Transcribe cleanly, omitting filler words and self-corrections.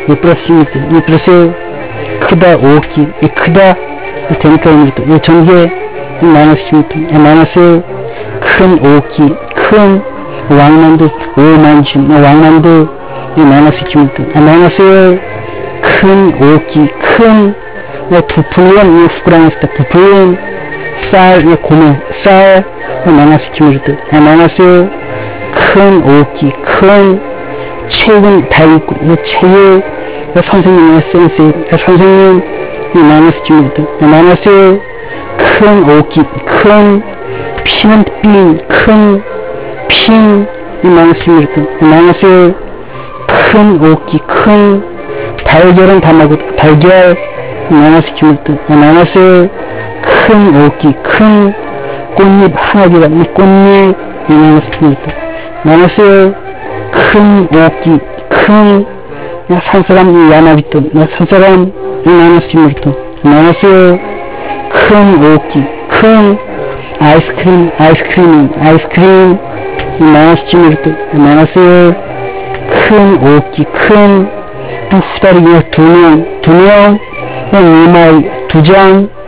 이 플러스 1m, 이 플러스 크다 5기, 이 크다 되니까 1m, 이 전개 마이너스 10m, 이 마이너스 큰 5기, 큰 왕만두 5만주, 왕만두 이 마이너스 10m, 이 마이너스 큰 5기, 큰 부풀린 이 후쿠랑했을 때 부풀린 쌀, 이 고명, 쌀 이 마이너스 10m, 이 마이너스 큰 5기, 큰 체육은 다육군, 이 체육 선생님의 센스, 선생님 이 마이너스 10m, 이 마이너스 큰 5기, 큰 피는 빈, 큰 핀, 이 마이너스 10m, 이 마이너스 큰 5기, 큰 달걀은 담아고, 달걀 이 마이너스 10m, 이 마이너스 큰 5기, 큰 꽃잎 하나기가, 이 꽃잎 이 마이너스 10m, 마이너스 큰 5기, 큰 산사람 이 야마비토, 산사람 이 마이너스 10m, 마이너스 큰 5기, 큰 아이스크림 이 마이너스 10m, 마이너스 큰 5기, 큰 후다리 2명, 2명, 2마이, 2장,